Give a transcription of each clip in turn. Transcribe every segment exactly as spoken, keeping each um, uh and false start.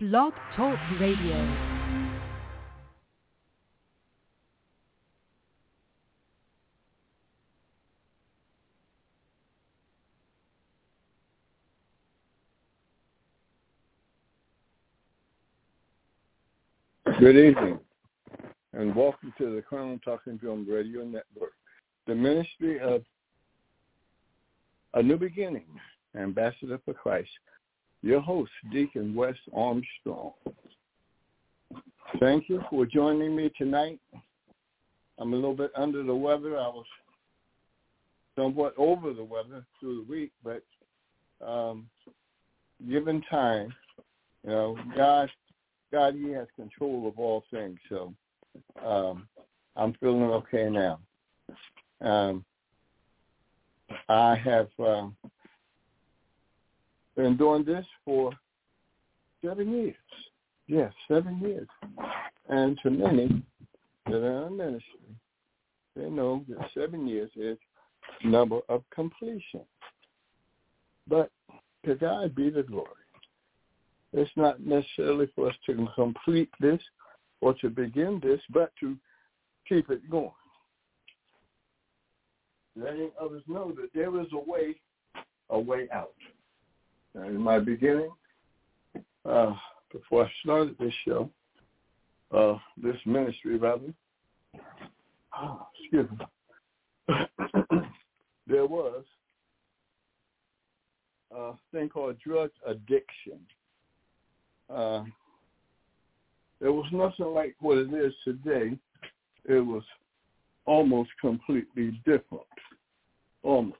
Blog Talk Radio. Good evening, and welcome to the Crown Talking Film Radio Network, the ministry of A New Beginning, Ambassador for Christ. Your host, Deacon Wes Armstrong. Thank you for joining me tonight. I'm a little bit under the weather. I was somewhat over the weather through the week, but um, given time, you know, God, God, He has control of all things. So um, I'm feeling okay now. Um, I have uh, been doing this for seven years. Yes, seven years. And to many that are in ministry, they know that seven years is the number of completion. But to God be the glory. It's not necessarily for us to complete this or to begin this, but to keep it going. Letting others know that there is a way, a way out. And in my beginning, uh, before I started this show, uh, this ministry rather, oh, excuse me, there was a thing called drug addiction. Uh, it was nothing like what it is today. It was almost completely different. Almost.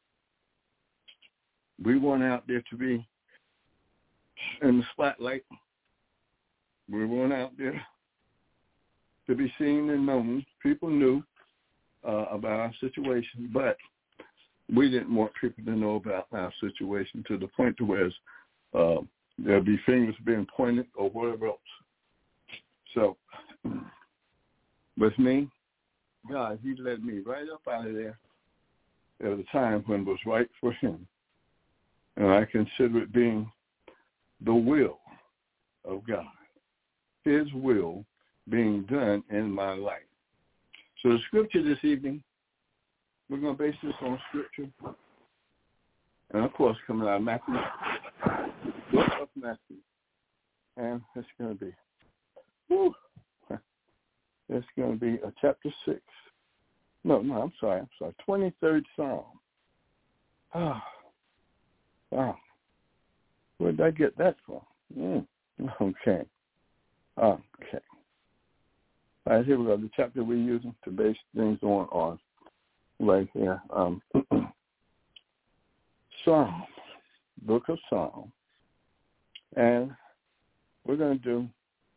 We weren't out there to be in the spotlight. We weren't out there to be seen and known. People knew uh, about our situation, but we didn't want people to know about our situation to the point to where uh, there'll be fingers being pointed or whatever else. So, with me, God, He led me right up out of there at a time when it was right for Him. And I consider it being the will of God, His will being done in my life. So the scripture this evening, we're going to base this on scripture. And, of course, coming out of Matthew, book of Matthew. And it's going to be, whew, it's going to be a chapter six. No, no, I'm sorry, I'm sorry, twenty-third Psalm. Ah, wow. Where did I get that from? Mm, okay. Okay. All right, here we go. The chapter we're using to base things on, on right here. Um, Psalm, book of Psalm. And we're going to do,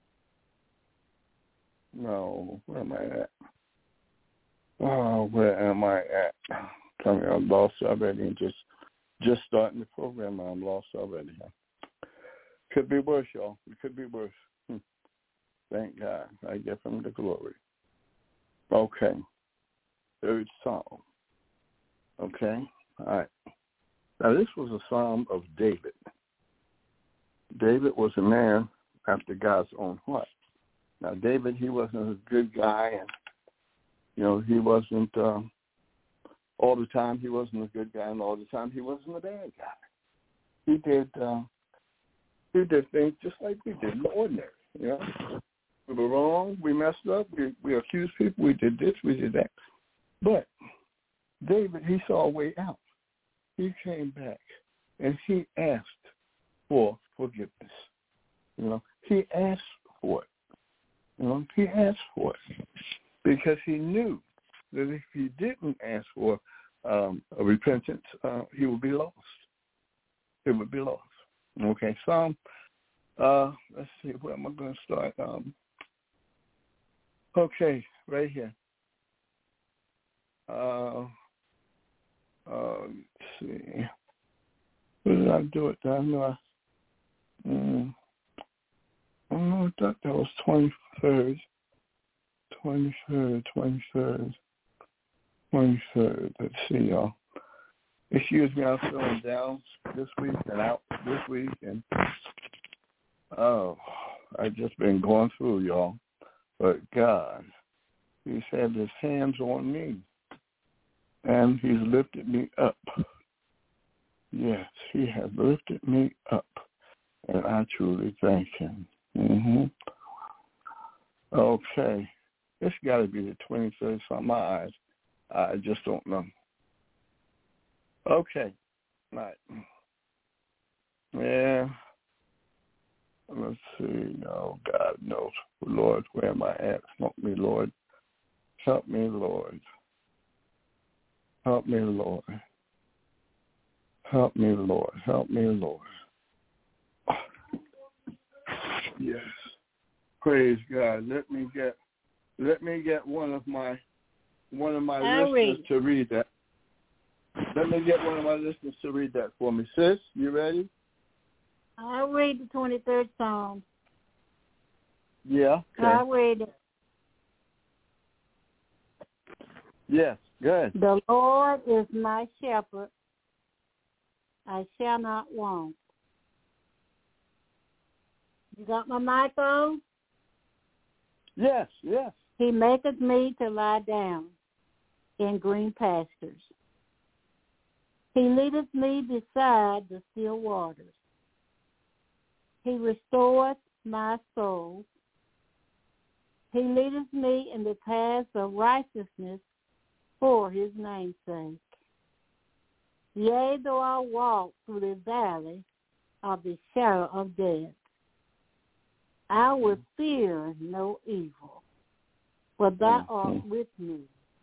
no, where am I at? Oh, where am I at? Tell me, I'm lost already and just just starting the program. I'm lost already. Could be worse, y'all. It could be worse. Hmm. Thank God. I give Him the glory. Okay. Third Psalm. Okay. All right. Now, this was a psalm of David. David was a man after God's own heart. Now, David, he wasn't a good guy, and, you know, he wasn't, um, all the time he wasn't a good guy, and all the time he wasn't a bad guy. He did, uh, he did things just like we did in the ordinary, you know. We were wrong, we messed up, we, we accused people, we did this, we did that. But David, he saw a way out. He came back, and he asked for forgiveness. You know, he asked for it. You know, he asked for it because he knew that if he didn't ask for um, a repentance, uh, he would be lost. It would be lost. Okay, Psalm, uh, let's see, where am I going to start? Um, okay, right here. Uh, uh, let's see. Where did I do it? I know I, um, oh, I thought that was twenty-third. twenty-third, twenty-third, twenty-third. Let's see, y'all. Excuse me, I'm feeling down this week and out this week, and Oh, I've just been going through, y'all. But God, he's had his hands on me, and he's lifted me up. Yes, he has lifted me up, and I truly thank him. Mm-hmm. Okay. It's got to be the twenty-third. It's on my eyes. I just don't know. Okay. All right. Yeah. Let's see. Oh, God knows. Lord, where am I at? Help me, Lord. Help me, Lord. Help me, Lord. Help me, Lord. Help me, Lord. Yes. Praise God. Let me get let me get one of my one of my I'll listeners read. to read that. Let me get one of my listeners to read that for me. Sis, you ready? I'll read the twenty-third Psalm. Yeah. Okay. I'll read it. Yes, good. The Lord is my shepherd. I shall not want. You got my mic on? Yes, yes. He maketh me to lie down in green pastures. He leadeth me beside the still waters. He restoreth my soul. He leadeth me in the paths of righteousness for his name's sake. Yea, though I walk through the valley of the shadow of death, I will fear no evil, for thou art with me.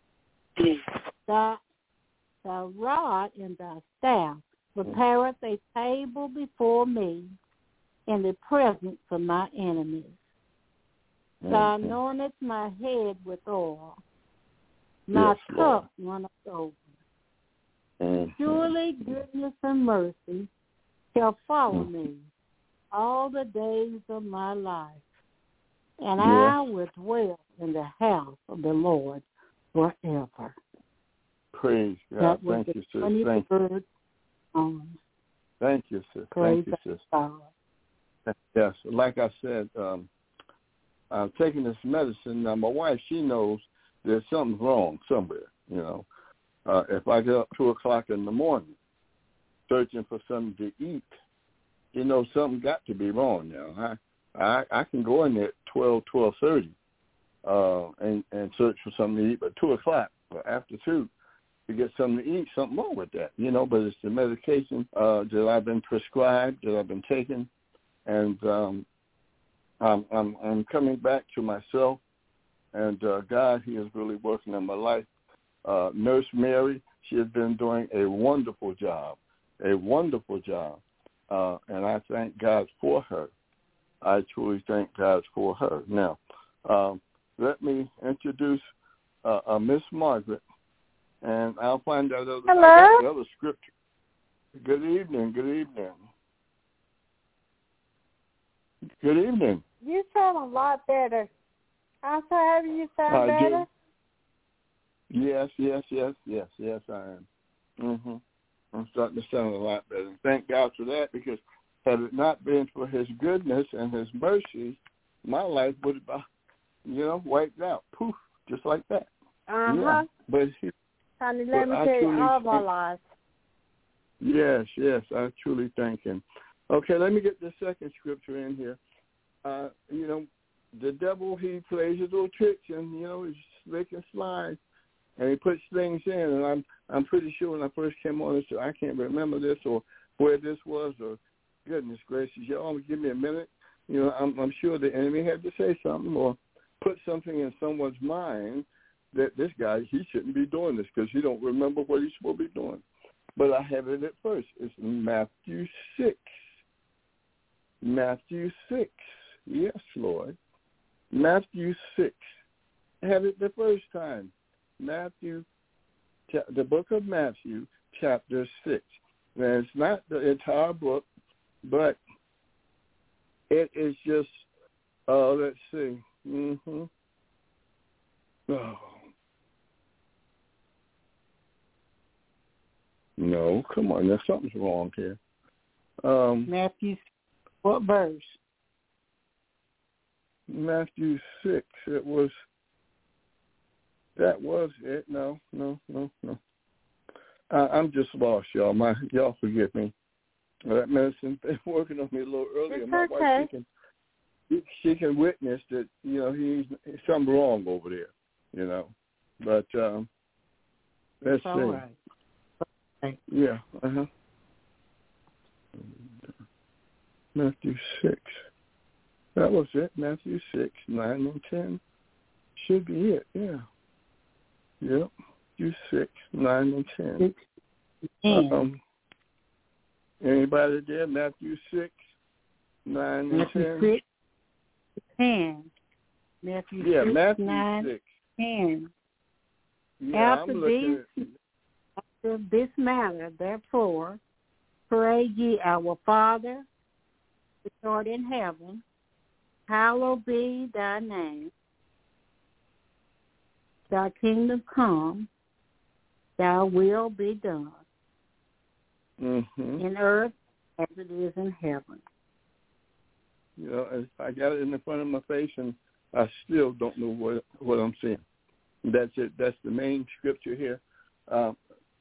Thy, thy rod and thy staff prepareth a table before me in the presence of my enemies. Thou anointest my head with oil. My Yes, cup runneth over. Mm-hmm. Surely goodness and mercy shall follow mm-hmm. me all the days of my life, and yes. I will dwell in the house of the Lord forever. Praise God. Thank you, sis. Thank you. Um, Thank you, sis. Praise Thank you, sis. God. Yes, like I said, um, I'm taking this medicine. Now, my wife, she knows there's something wrong somewhere, you know. Uh, if I get up two o'clock in the morning searching for something to eat, you know, something got to be wrong now. I I, I can go in there at twelve, twelve thirty uh, and, and search for something to eat, but two o'clock or after two to get something to eat, something wrong with that, you know, but it's the medication uh, that I've been prescribed, that I've been taking, and um, I'm, I'm, I'm coming back to myself, and uh, God, he is really working in my life. Uh, Nurse Mary, she has been doing a wonderful job, a wonderful job, uh, and I thank God for her. I truly thank God for her. Now, um, let me introduce uh, uh, Miss Margaret, and I'll find out other, Hello? the other scripture. Good evening, good evening. Good evening. You sound a lot better. I'm so happy you sound I better. Do. Yes, yes, yes, yes, yes, I am. Mm-hmm. I'm starting to sound a lot better. And thank God for that, because had it not been for his goodness and his mercy, my life would have, you know, wiped out. Poof, just like that. Uh-huh. Yeah. But he, Honey, let me tell you all of our lives. Yes, yes, I truly thank him. Okay, let me get the second scripture in here. Uh, you know, the devil, he plays his little tricks, and, you know, he's slick and sly, and he puts things in, and I'm I'm pretty sure when I first came on this, I can't remember this or where this was, or goodness gracious, y'all give me a minute. You know, I'm, I'm sure the enemy had to say something or put something in someone's mind that this guy, he shouldn't be doing this because he don't remember what he's supposed to be doing. But I have it at first. It's Matthew six. Matthew six. Yes, Lord. Matthew six. I have it the first time. Matthew, the book of Matthew, chapter six. Now, it's not the entire book, but it is just, uh, let's see. Mm-hmm. Oh. No, come on. There's something's wrong here. Um, Matthew, what verse? Matthew six. It was, that was it. No, no, no, no. I, I'm just lost, y'all. My, y'all forgive me. That medicine been working on me a little earlier. It's My okay. wife, she can, she can witness that, you know, he's, he's something wrong over there, you know. But um, let's All see. right. Okay. Yeah, uh-huh. Matthew six. That was it. Matthew six, nine and ten should be it. Yeah. Yep. Matthew six, nine and ten. Um, anybody there? Matthew six, nine and Matthew ten. six, ten. Matthew yeah, six, Matthew nine, six. ten. Yeah, After I'm looking these, at. after this matter, therefore, pray ye our Father, which art in heaven, hallowed be thy name. Thy kingdom come, thy will be done, Mm-hmm. in earth as it is in heaven. You know, I got it in the front of my face, and I still don't know what what I'm seeing. That's it. That's the main scripture here. Um,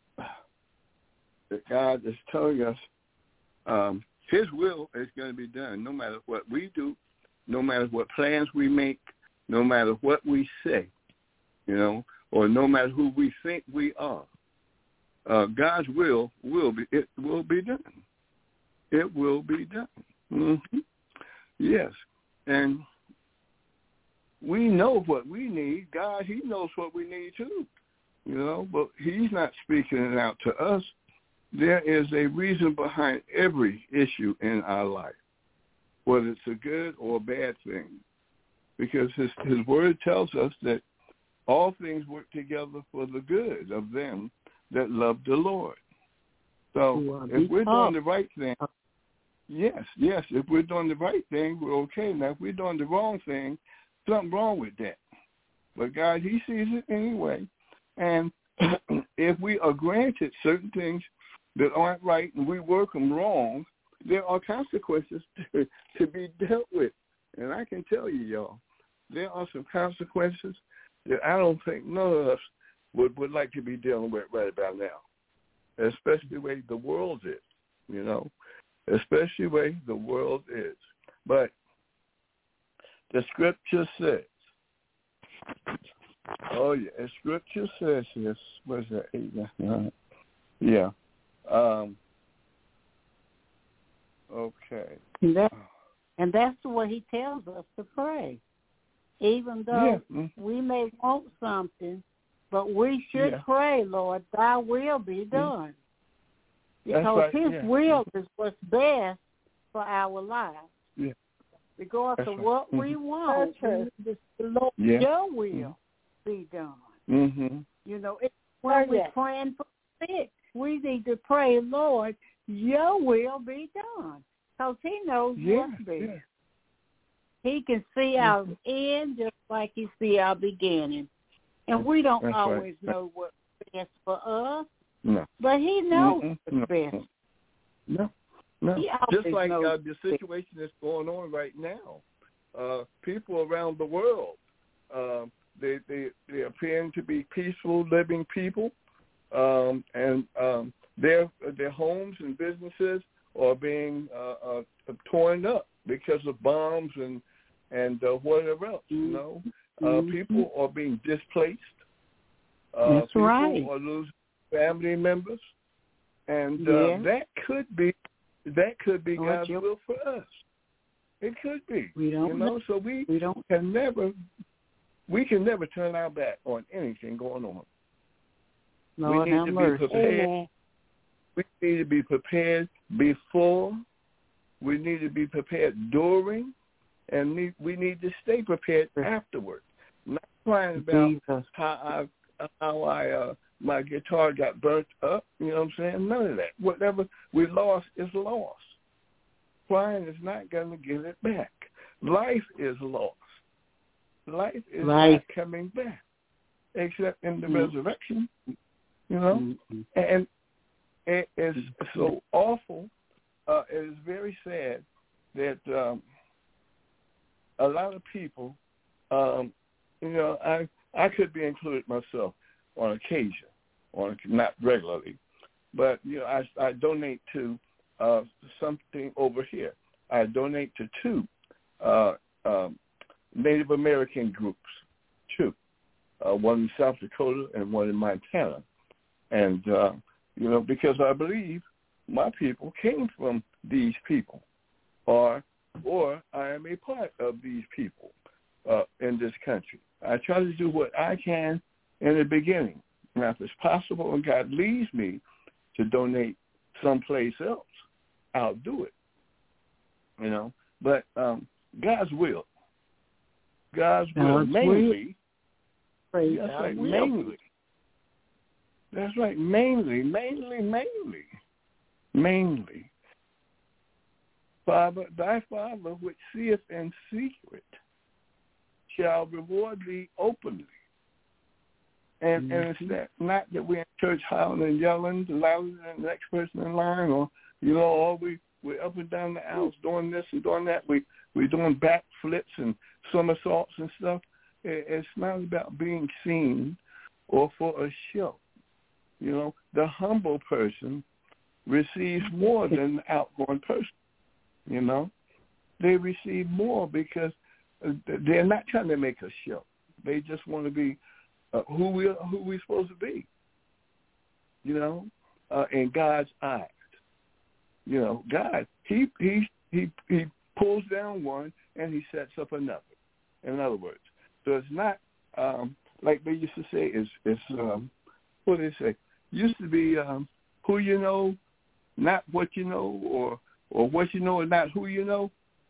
that God is telling us um, His will is going to be done, no matter what we do, no matter what plans we make, no matter what we say, you know, or no matter who we think we are. Uh, God's will will be it will be done. It will be done. Mm-hmm. Yes, and we know what we need. God, He knows what we need too, you know. But He's not speaking it out to us. There is a reason behind every issue in our life, whether it's a good or a bad thing, because His His Word tells us that all things work together for the good of them that love the Lord. So if we're doing the right thing, yes, yes, if we're doing the right thing, we're okay. Now, if we're doing the wrong thing, something wrong with that. But God, He sees it anyway. And if we are granted certain things that aren't right and we work them wrong, there are consequences to, to be dealt with. And I can tell you, y'all, there are some consequences that I don't think none of us would, would like to be dealing with right about now, especially the way the world is, you know, especially the way the world is. But the scripture says, oh, yeah, the scripture says this, what is that, eight, nine, yeah. Um, okay. And, that, and that's the way He tells us to pray. Even though yeah. mm-hmm. we may want something, but we should yeah. pray, Lord, thy will be done. That's Because right. His yeah. will is what's best for our lives. Yeah. Regardless That's of right. what mm-hmm. we want, we need the Lord, yeah. your will mm-hmm. be done. Mm-hmm. You know, it's when Oh, we're yes. praying for sick, we need to pray, Lord, your will be done. Because He knows yeah. what's best. Yeah. He can see our end just like He see our beginning. And we don't That's always right. know what's best for us, No. but He knows Mm-mm. what's no. best. No. No. He Just always like knows uh, the situation that's going on right now. Uh, people around the world, uh, they, they, they appearing to be peaceful, living people, um, and um, their, their homes and businesses are being uh, uh, torn up because of bombs and and uh, whatever else, you know. Uh, mm-hmm. People are being displaced. Uh, That's people right. are losing family members. And uh, Yeah. that could be that could be Oh, God's your... will for us. It could be. We don't you know, know. so we, we don't can never we can never turn our back on anything going on. Lord we need have to mercy. be prepared. Amen. We need to be prepared before. We need to be prepared during, and we, we need to stay prepared afterward. Not crying about Jesus. how I how I uh, my guitar got burnt up. You know what I'm saying? None of that. Whatever we lost is lost. Crying is not going to give it back. Life is lost. Life is Life. not coming back, except in the Mm-hmm. resurrection. You know, Mm-hmm. and it is so awful. Uh, it is very sad that um, a lot of people, um, you know, I I could be included myself on occasion, on not regularly, but you know, I I donate to uh, something over here. I donate to two uh, um, Native American groups, two, uh, one in South Dakota and one in Montana, and uh, you know, because I believe my people came from these people, or or I am a part of these people uh, in this country. I try to do what I can in the beginning. Now, if it's possible and God leads me to donate someplace else, I'll do it, you know. But um, God's will, God's will, God's mainly, will. that's right, mainly, that's right, mainly, mainly, mainly, mainly. Father, thy Father which seeth in secret shall reward thee openly. And, mm-hmm. and it's that, not that we're in church howling and yelling louder than the next person in line, or, you know, or we, we're up and down the aisles doing this and doing that. We, we're doing backflips and somersaults and stuff. It, it's not about being seen or for a show. You know, the humble person receives more than the outgoing person. You know, they receive more because they're not trying to make a show. They just want to be uh, who we are, who we're supposed to be. You know, uh, in God's eyes. You know, God, he he he he pulls down one and he sets up another. In other words, so it's not um, like they used to say. It's it's um, what do they say? Used to be um, who you know, not what you know, or or what you know and not who you know.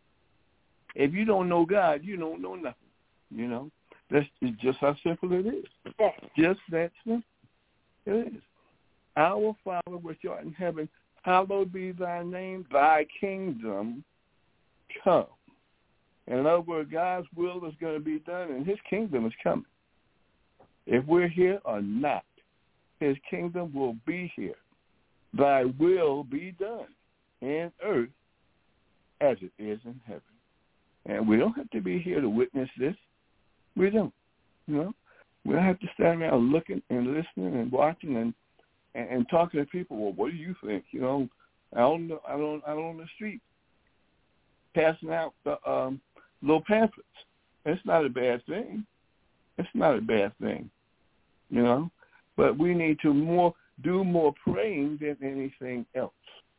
If you don't know God, you don't know nothing. You know, that's just how simple it is. Just that simple. It is. Our Father which art in heaven, hallowed be thy name. Thy kingdom come. In other words, God's will is going to be done, and his kingdom is coming. If we're here or not, his kingdom will be here. Thy will be done in earth as it is in heaven. And we don't have to be here to witness this. We don't. You know, we don't have to stand around looking and listening and watching and, and, and talking to people. Well, what do you think? You know, I don't know. I don't. I don't on the street passing out the um, little pamphlets. It's not a bad thing. It's not a bad thing. You know, but we need to more do more praying than anything else.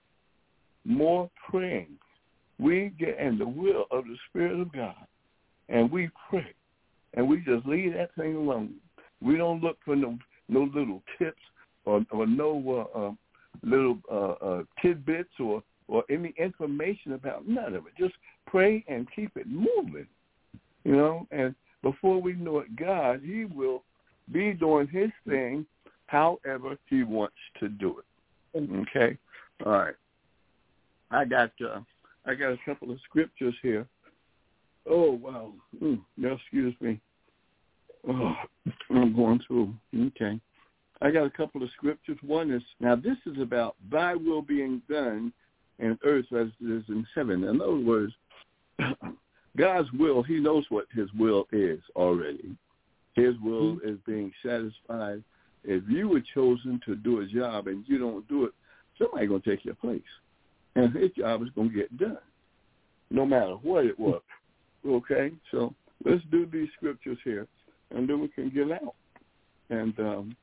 More praying. We get in the will of the Spirit of God, and we pray, and we just leave that thing alone. We don't look for no no little tips or, or no uh, uh, little uh, uh, tidbits or, or any information about none of it. Just pray and keep it moving, you know. And before we know it, God, he will be doing his thing however he wants to do it. Okay? All right. I got uh, I got a couple of scriptures here. Oh, wow. Mm, excuse me. Oh, I'm going through. Okay. I got a couple of scriptures. One is, now this is about thy will being done in earth as it is in heaven. In other words, God's will, he knows what his will is already. His will mm-hmm. is being satisfied. If you were chosen to do a job and you don't do it, somebody's going to take your place. And his job is going to get done, no matter what it was. Okay? So let's do these scriptures here, and then we can get out. And um,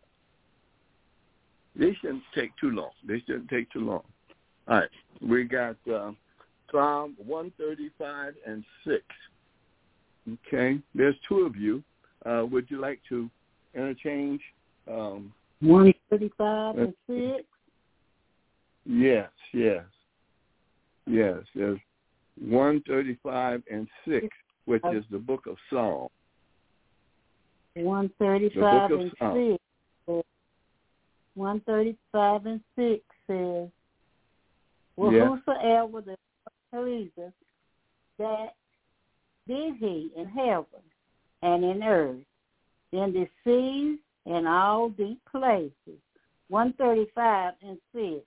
they shouldn't take too long. They shouldn't take too long. All right. We got uh, Psalm one thirty-five and six. Okay? There's two of you. Uh, would you like to interchange? Um, one thirty-five and six? Yes, yes. Yes, there's one thirty-five and six, which is the book of Psalms. one thirty-five and Psalms. six. one thirty-five and six says, well, yeah. whosoever the pleaseth, that did he in heaven and in earth, in the seas and all deep places. one thirty-five and six.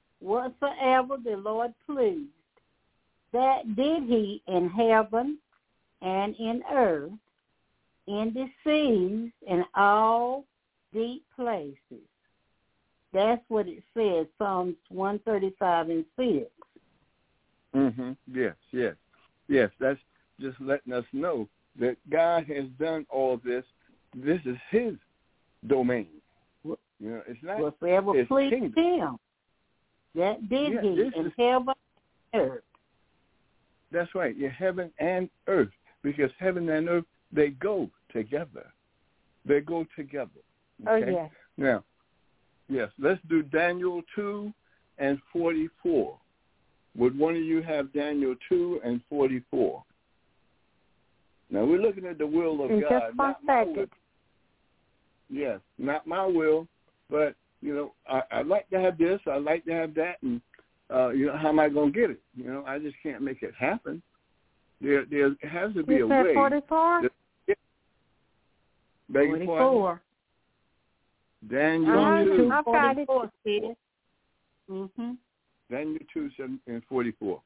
Whatsoever the Lord pleased, that did he in heaven and in earth, in the seas, and all deep places. That's what it says, Psalms one thirty-five and six. Mm-hmm. Yes, yes, yes. That's just letting us know that God has done all this. This is His domain. You know, it's not. Well, forever please Him. That did yeah, He in is, heaven and earth. That's right. Yeah, heaven and earth, because heaven and earth, they go together. They go together. Okay? Oh yeah. Now, yes, let's do Daniel two and forty-four. Would one of you have Daniel two and forty-four? Now, we're looking at the will of In God, just one not my will. second. Yes, not my will, but, you know, I, I'd like to have this, I'd like to have that, and, uh, you know, how am I going to get it? You know, I just can't make it happen. There there has to be You a said way. forty-four? That, beg your pardon? forty-four. Daniel Uh-huh, two. I got it. Mm-hmm. Daniel two, seven, and forty-four.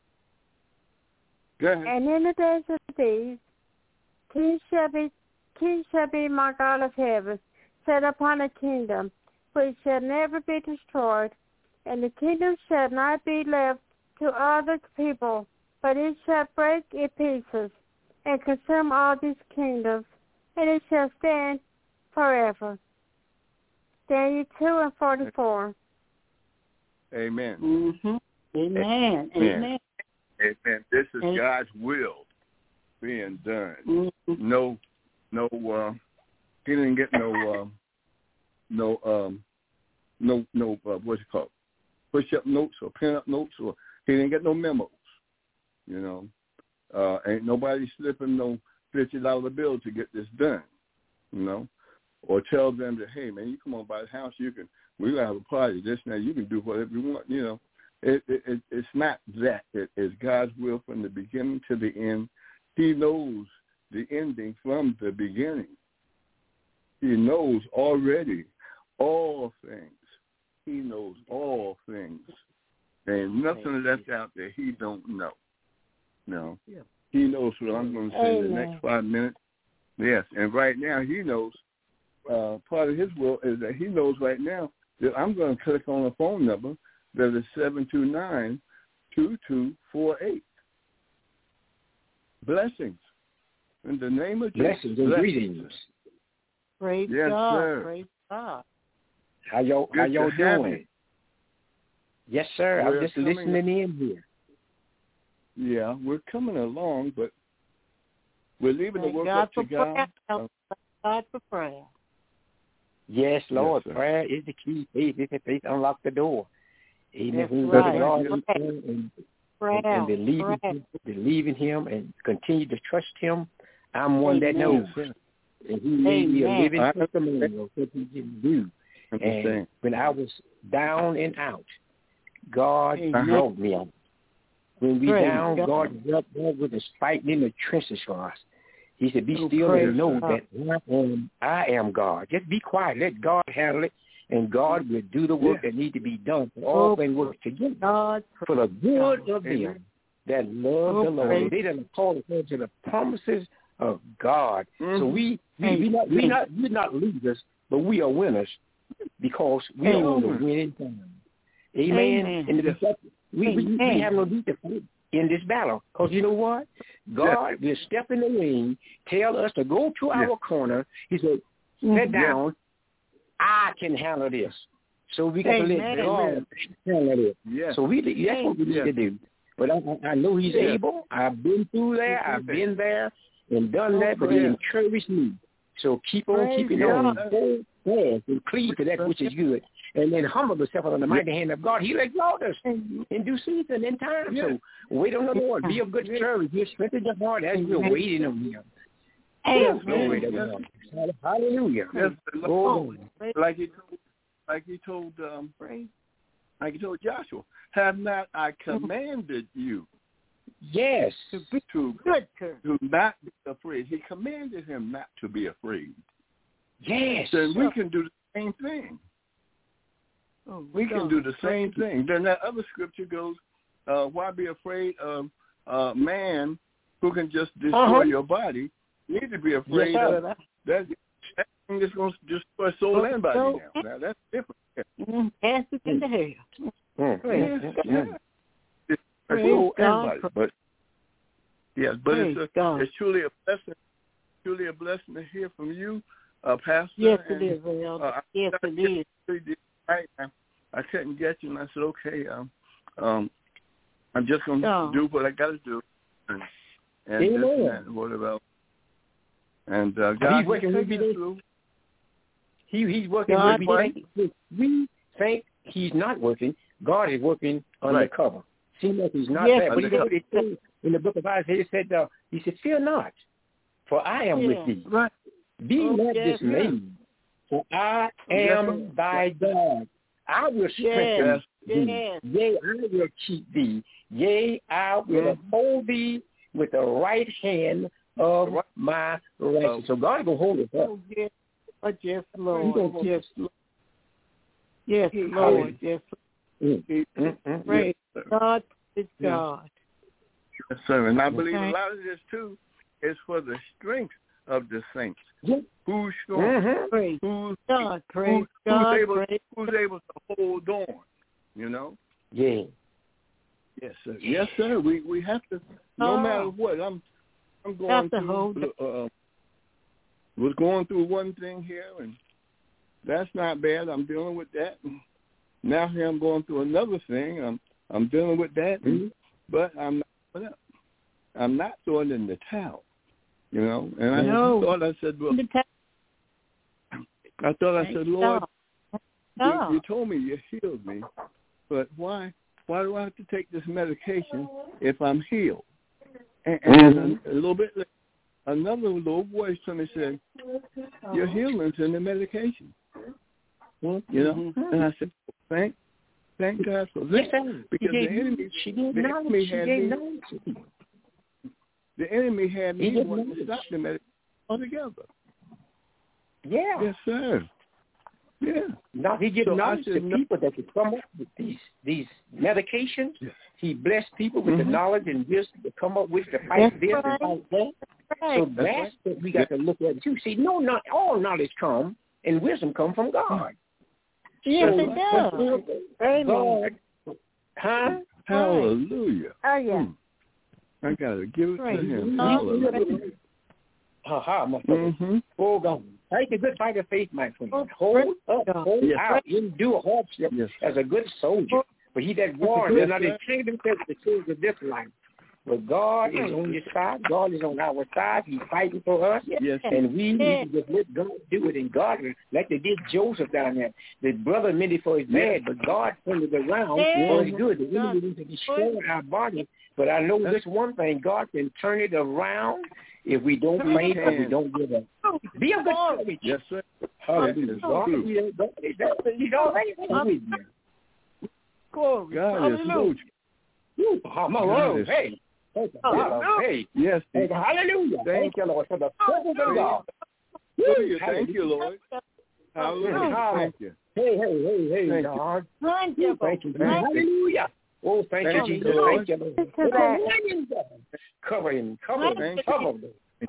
Go ahead. And in the days of these, King shall be, King shall be my God of heaven, set upon a kingdom which shall never be destroyed, and the kingdom shall not be left to other people, but it shall break in pieces and consume all these kingdoms, and it shall stand forever. Daniel two and forty-four. Amen. Mm-hmm. Amen. Amen. Amen. This is Amen. God's will being done. Mm-hmm. No, no. Uh, he didn't get no, um, no, um, no, no. Uh, what's it called? Push-up notes or pin-up notes, or he didn't get no memos. You know, uh, ain't nobody slipping no fifty dollar bill to get this done. You know, or tell them that, hey man, you come on by the house, you can. We gonna have a party. This now, you can do whatever you want. You know. It, it, it's not that. It is God's will from the beginning to the end. He knows the ending from the beginning. He knows already all things. He knows all things. And nothing that's out there he don't know. No. He knows what I'm going to say in the next five minutes. Yes, and right now he knows, uh, part of his will is that he knows right now that I'm going to click on a phone number that is seven two nine, two two four eight. Blessings. In the name of Jesus. Blessings and greetings. Praise yes, God. Sir. Praise God. How y'all, how y'all doing? You. Yes, sir. We're I'm just coming, listening in here. Yeah, we're coming along, but we're leaving Thank the work God up to God. Prayer. God for prayer. Yes, Lord. Yes, prayer is the key. Faith, faith, faith unlock the door. Amen. That's We right. God Prayer. and, and, Prayer. and believe, Prayer. in him, believe in Him and continue to trust Him. I'm one Amen. that knows. And He made me a Amen. living testimony of what He can do. And when I was down and out, God Amen. brought me out. When we Praise down, God. God helped us with us fighting in the trenches for us. He said, be Oh, still praise and know God. that I am, I am God. Just be quiet. Let God handle it, and God will do the work Yeah. that needs to be done. For all Oh, things work together God. for the good of Amen. them that love Oh, the Lord. praise. They done called according to the promises of God. Mm-hmm. So we we we not we Amen. not we're not losers, but we are winners because we are on the Amen. winning side. Amen. Amen. And Yes. we, we we Amen. have no need to fight in this battle because you know what? God will step in the ring, tell us to go to Yes. our corner. He said, sit Mhm. down. I can handle this. So we got to let Amen. God handle it. Yes. So we that's what we need Yes. to do. But I, I know He's Yes. able. I've been through there. I've been there and done that. But He Yes. encouraged me. So keep on Praise keeping God. on. Hold fast and cleave to that which is good. And then humble yourself under the mighty hand of God. He'll exalt us in due season and time. Yes. So wait on the Lord. Be of good courage. He'll strengthen your heart as we're waiting on Him. Amen. Glory to Yes. God. Hallelujah. Yes. Oh, Like he told, like he told, um, Praise. like he told Joshua, have not I commanded you yes. to be to, Good courage. to not be afraid? He commanded him not to be afraid. Yes. So we can do the same thing. Oh, We can God. do the same thing. Then that other scripture goes, uh, why be afraid of uh, man who can just destroy uh-huh. your body, you need to be afraid yes, of that. That thing is going to destroy soul and body so, now. Now, that's different. Mm, pass it into hell. Mm. Praise Yes, God. yes. It's Praise soul and God. body. But, yes, but Praise it's, a, God. it's truly a blessing, truly a blessing to hear from you, uh, Pastor. Yes, and, it is, Elder. uh, Yes, I, it is. I, I, I couldn't get you, and I said, okay, um, um, I'm just going to Oh. do what I got to do. And, and Amen. this and that, and what about? And uh, God, He's working with taking me. us through. He, he's working God, with me. We think he's not working. God is working undercover. Right. Seems like he's not yes, there. But he said, it says in the book of Isaiah, it said, uh, he said, fear not, for I am yeah. with thee. Right. Be oh, not yes, dismayed, for I am yes, thy God. I will strengthen yes, thee. yes. Yea, I will keep thee. Yea, I will mm. uphold thee with the right hand of right. my righteousness. So God is going to hold us up. Oh, yes, oh, yes, Lord. Yes, yes, Lord. Yes, Lord. Yes, mm. Mm-hmm. praise yes, God. Praise yes. God. Yes, sir. And I believe okay. a lot of this, too, is for the strength of the saints. Yes. Who's strong? Mm-hmm. Praise Who's, God. Praise who, God. who's, able, praise who's able to hold on, you know? Yeah. Yes, sir. Yes, sir. We we have to, no oh. matter what. I'm I'm going have to through, hold uh, was going through one thing here, and that's not bad. I'm dealing with that. And now here I'm going through another thing. I'm I'm dealing with that, mm-hmm. and, but I'm not. I'm not throwing in the towel, you know. And I no. thought I said, well, I thought I said, Lord, no. you, you told me you healed me, but why? Why do I have to take this medication if I'm healed? And, and mm-hmm. a, a little bit later, another little voice to me said, your healing's in the medication. Mm-hmm. You know? And I said, thank thank God for that. Yes, because the enemy, the enemy had me, the enemy had me wanting to stop the medication altogether. Yeah. Yes, sir. Yeah. Now he gives so knowledge to no. people that could come up with these these medications. Yes. He blessed people with mm-hmm. the knowledge and wisdom to come up with to fight that's this right. and fight that. Right. So that's, that's right. what we got yeah. to look at too. See, no, not all knowledge come and wisdom come from God. Yes, so, it does. Amen. God, huh? Hallelujah. Oh yeah. Hmm. I gotta give it right. to him. Hallelujah. Ha-ha, my friend. Mm-hmm. Oh, God. Fight a good fight of faith, my friend. Hold up, hold yes. out, endure hardship yes. as a good soldier. But he that wars does not entangle himself with the cares of this life. But God is on your side. God is on our side. He's fighting for us. Yes. And we yes. need to just let God do it. And God, like they did Joseph down there, the brother meant it for his bad, but God turned it around yes. for his good. The enemy needs to destroy our body. But I know this one thing, God can turn it around if we don't faint or we don't give up. Be a good courage. Yes, sir. Hallelujah. God is already with you. Glory. God is huge. Hallelujah. Hey. Hey. Yes. Hey, hallelujah. Thank you, Lord, for the presence of God. Thank you, Lord. Hallelujah. Thank you. Hey, hey, hey, hey, thank God. You. Thank you. Thank you. Hallelujah. Oh, thank, thank you, Jesus. You, thank you, Lord. Cover him. Cover him. Cover him.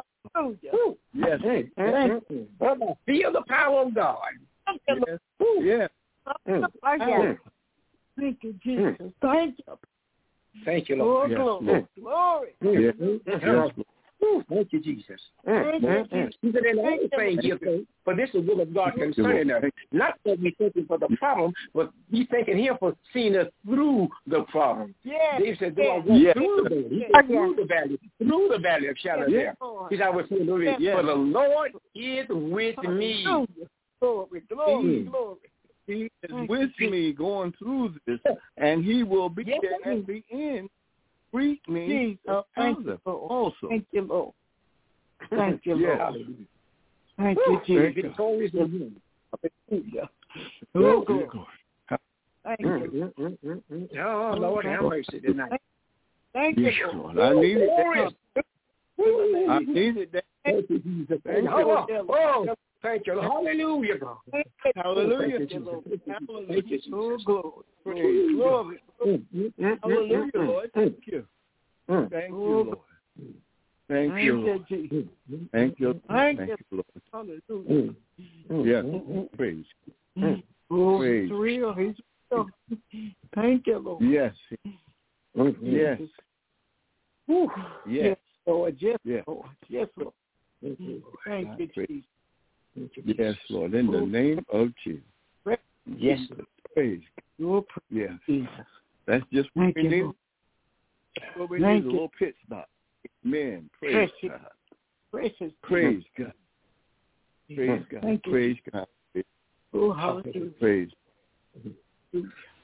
Yes. Hey, mm-hmm. Feel the power of God. Yes. Yes. Mm. Thank you, Jesus. Mm. Thank you. Thank you, Lord. Yes, Glory. Lord. Glory. Yes. Yes. Ooh, thank you, Jesus. Thank mm-hmm. you. He said, in everything give thanks, for this is the will of God concerning us. Not that we thinking for the problem, but we thanking him for seeing us through the problem. Yes. David said, though I walk yes. through the valley, he said, through the valley, through the valley of shadow yes. there. He said, I was saying, yes. for the Lord is with me. Glory, glory, glory. He is with me going through this, and he will be yes. there at the end. Freak me Jesus, up thank out of you, also. Thank you, Lord. Thank you, yes. Lord. Thank you, Jesus. Victorious in him. Hallelujah. Oh, good God. Thank you. Mm, mm, mm, mm. Oh, Lord, have mercy tonight. Thank you, Lord. I needed that. I needed that. Thank you, Jesus. Thank you. Oh, thank you. Hallelujah, God. Hallelujah. Thank you, Jesus. Hallelujah. Thank you, Jesus. Oh, glory. Glory. Hallelujah, Lord. Thank you. Thank you, Lord. Thank, Thank you, you, Lord. Jesus. Thank you. Thank Thank you. you, Lord. Hallelujah. Yes. Praise. Oh, Praise. he's real. He's real. Thank you, Lord. Yes. Yes. Whew. Yes. Yes, Lord. Yes, Yes. Lord. Yes, Lord. Thank you, Praise. Jesus. Yes, Lord. In the name of Jesus. Yes. Praise. Your Yes. Jesus. That's just what Thank we you, need. Lord. That's what we Thank need, a you. little pit stop. Amen. Praise Precious. God. Precious. Praise God. Praise God. Thank you. Praise God. Oh, hallelujah. Praise. So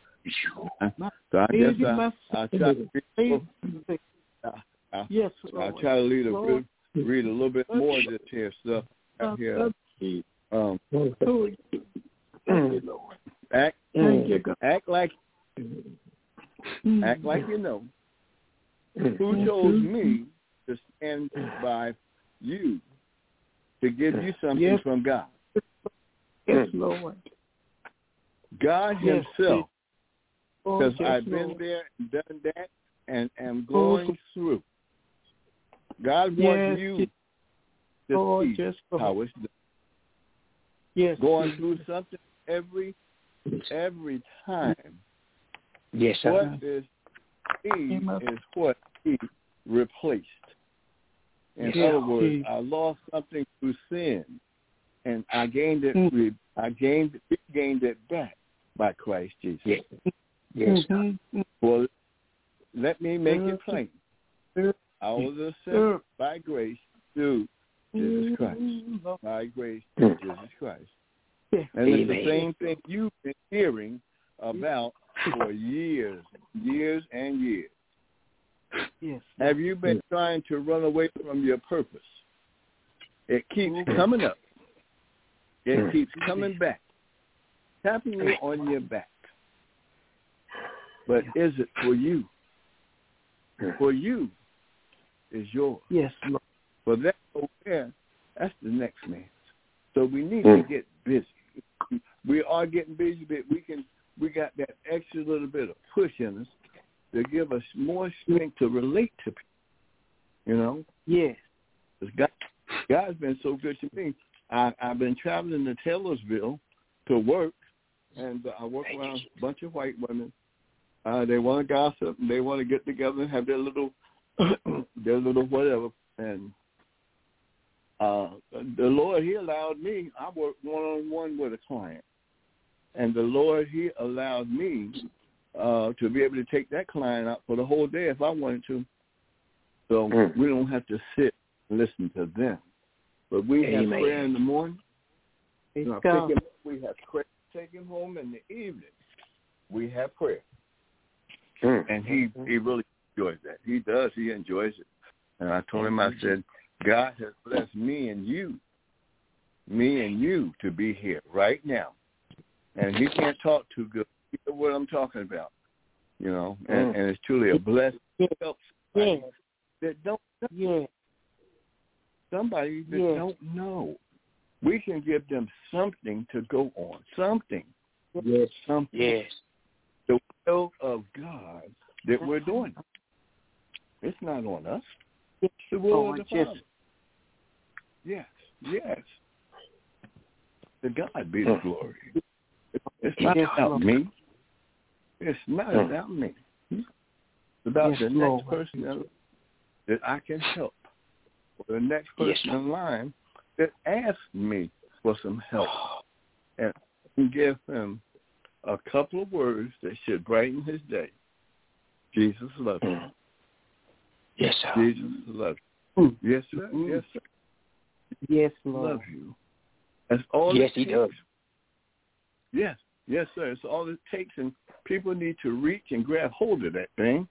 I guess I, I'll try to read, I, yes, I'll Lord. try to read a, Lord. read a little bit more of this here stuff out here. Um, Thank you, Lord. act, Thank you, God. act like, act like you know who chose me to stand by you to give you something Yes. from God. Yes, Lord. God Yes, Himself, Oh, because yes, I've been Lord. there and done that and am going Oh, through. God yes, wants you yes. to Oh, see yes, Lord. how it's done. Yes, Going Jesus. through something every every time. Yes, sir. What is He is what He replaced. In Yes, other words, Jesus. I lost something through sin, and I gained it. Mm. Re- I gained it, gained it back by Christ Jesus. Yes. Yes. Mm-hmm. Well, let me make it plain. Sure. I was a sinner Sure. by grace through Jesus Christ. Mm-hmm. By grace through Jesus Christ. Yeah. And it's Amen. the same thing you've been hearing about for years, years and years. Yes. Have you been trying to run away from your purpose? It keeps coming up. It keeps coming back, tapping you on your back. But is it for you? For you is yours. Yes, Lord. For that over there, that's the next man's. So we need to get busy. We are getting busy, but we can. We got that extra little bit of push in us to give us more strength to relate to people. You know? Yes. 'Cause God, God's been so good to me. I, I've been traveling to Taylorsville to work, and I work around a bunch of white women. Uh, they want to gossip, and they want to get together and have their little, their little whatever. And uh, the Lord, He allowed me. I work one on one with a client, and the Lord, He allowed me uh, to be able to take that client out for the whole day if I wanted to. So mm. we don't have to sit and listen to them. But we Amen. have prayer in the morning. You know, Go. pick him, we have prayer. Take him home in the evening. We have prayer. Mm. And he, he really enjoys that. He does. He enjoys it. And I told him, I said, God has blessed me and you, me and you to be here right now. And he can't talk too good. You know what I'm talking about, you know, and, mm. and it's truly a blessing. Yes. Help Yes. that don't know. Yes. Somebody that yes. don't know. We can give them something to go on, something. Yes. Something. Yes. The will of God that we're doing. It's not on us. It's the will oh, of the just, Father. Yes, yes. To God be the glory. It's not yes, about Lord. me. It's not about me. It's about yes, the Lord. next person that, that I can help. Or the next person yes, in line that asks me for some help. And give him a couple of words that should brighten his day. Jesus loves you. Yes, sir. Jesus loves you. Mm. Yes, sir. Mm. Yes, sir. Yes, Love Lord. you. That's all yes, it takes. he does. Yes, yes, sir. It's all it takes, and people need to reach and grab hold of that thing.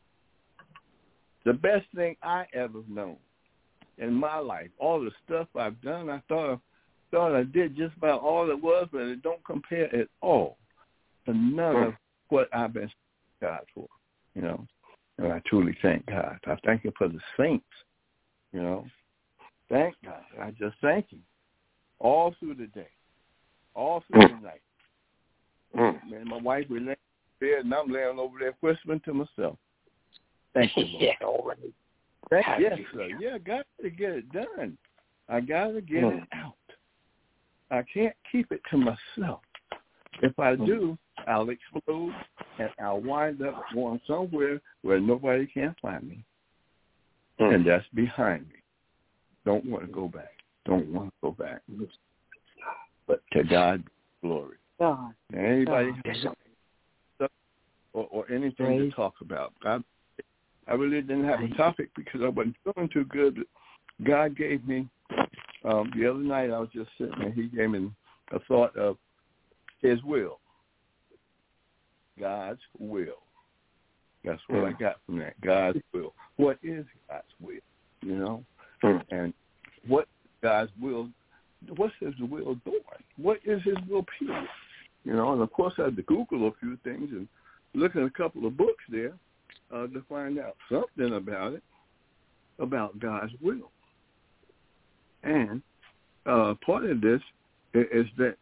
The best thing I ever known in my life, all the stuff I've done, I thought thought I did just about all it was, but it don't compare at all to none of what I've been God for, you know. And I truly thank God. I thank Him for the saints, you know. Thank God. I just thank Him all through the day, all through the night. Mm. Man, my wife was laying in bed, and I'm laying over there whispering to myself. Thank you, Lord. Yeah, all right. Yes, sir. Yeah, I got to get it done. I got to get mm. it out. I can't keep it to myself. If I do, I'll explode, and I'll wind up going somewhere where nobody can find me. Mm. And that's behind me. Don't want to go back. Don't want to go back. But to God be glory. God. Anybody God. have stuff or, or anything Praise. to talk about? I, I really didn't have a topic because I wasn't feeling too good. God gave me, um, the other night I was just sitting there, he gave me a thought of his will. God's will. That's what mm. I got from that. God's will. What is God's will? You know? Mm. And what God's will, what's his will doing? What is his will, period? You know, and of course I had to Google a few things and look at a couple of books there uh, to find out something about it, about God's will. And uh, part of this is that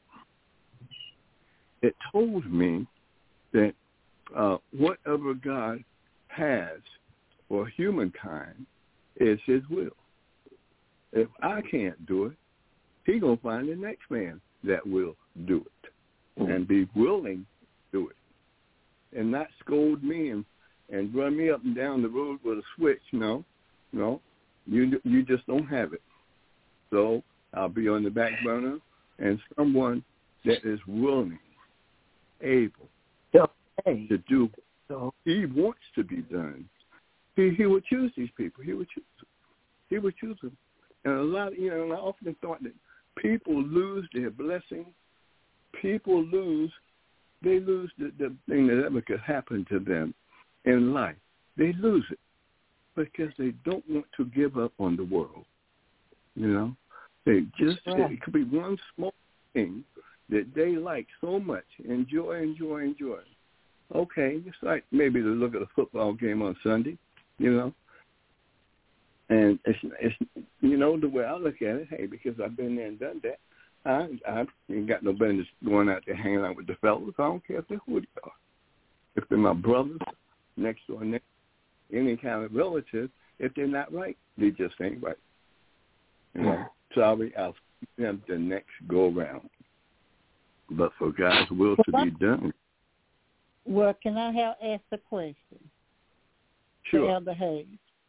it told me that uh, whatever God has for humankind is his will. If I can't do it, he's going to find the next man that will do it mm-hmm. and be willing to do it and not scold me and, and run me up and down the road with a switch. No, no, you you just don't have it. So I'll be on the back burner, and someone that is willing, able okay. to do what he wants to be done, he, he would choose these people. He would choose them. He would choose them. And a lot, you know, and I often thought that people lose their blessing. People lose, they lose the, the thing that ever could happen to them in life. They lose it because they don't want to give up on the world. You know, they just, right. it could be one small thing that they like so much. Enjoy, enjoy, enjoy. Okay, it's like maybe to look at a football game on Sunday, you know. And it's, it's, you know, the way I look at it, hey, because I've been there and done that, I, I ain't got no business going out there hanging out with the fellas. I don't care if they're who they are. If they're my brothers, next door, next, any kind of relative, if they're not right, they just ain't right. You know, sorry, I'll see them the next go-around. But for God's will to be done. Well, can I have ask a question? Sure. To Elder Hayes.